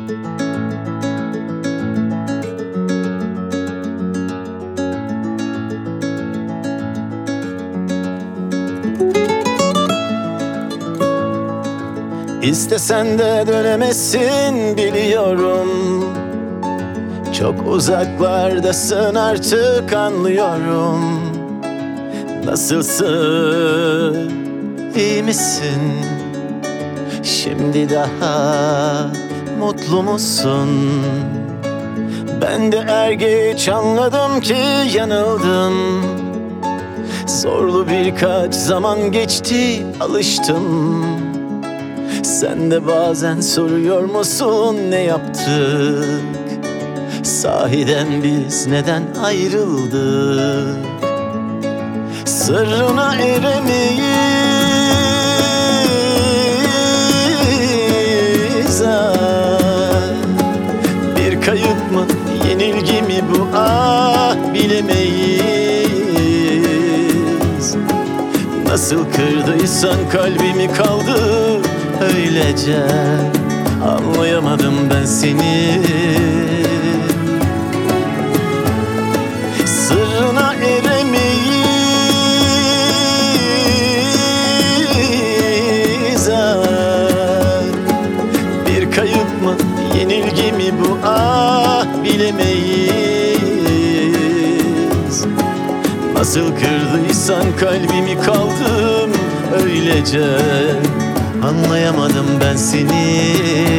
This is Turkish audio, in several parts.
İstesen de dönemezsin biliyorum. Çok uzaklardasın artık anlıyorum. Nasılsın, iyi misin? Şimdi daha mutlu musun? Ben de er geç anladım ki yanıldım. Zorlu birkaç zaman geçti, alıştım. Sen de bazen soruyor musun ne yaptık? Sahiden biz neden ayrıldık? Sırrına eremeyiz. Bir kayıp mı, yenilgi mi bu, bilemeyiz. Nasıl kırdıysan kalbimi kaldı öylece. Anlayamadım ben seni. Sırrına eremeyiz. Bir kayıp mı, yenilgi mi bu, bilemeyiz. Nasıl kırdıysan kalbimi kaldım öylece. Anlayamadım ben seni.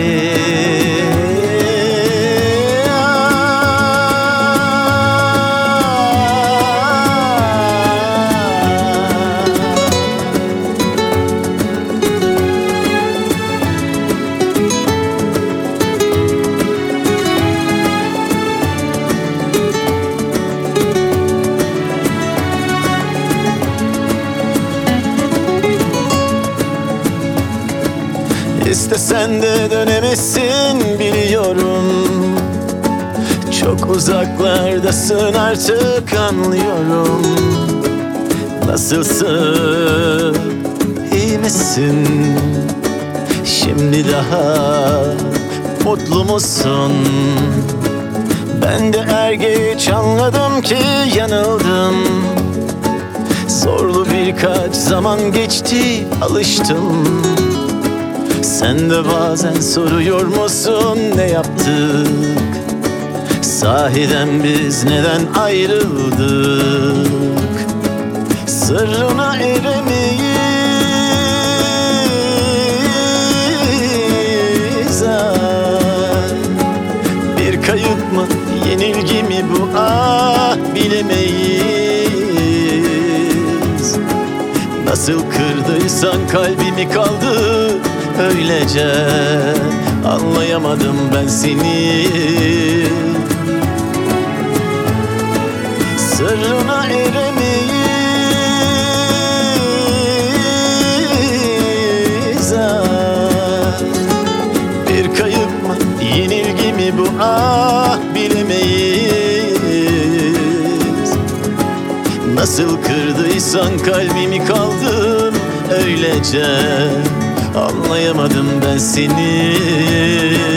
İstesen de dönemezsin biliyorum. Çok uzaklardasın artık anlıyorum. Nasılsın, iyi misin? Şimdi daha mutlu musun? Ben de er geç anladım ki yanıldım. Zorlu birkaç zaman geçti, alıştım. Sen de bazen soruyor musun ne yaptık? Sahiden biz neden ayrıldık? Sırrına eremeyiz. Bir kayıp mı, yenilgi mi bu, bilemeyiz. Nasıl kırdıysan kalbimi kaldı öylece. Anlayamadım ben seni. Sırrına eremeyiz. Bir kayıp mı, yenilgi mi bu, bilemeyiz. Nasıl kırdıysan kalbimi kaldım öylece. Anlayamadım ben seni.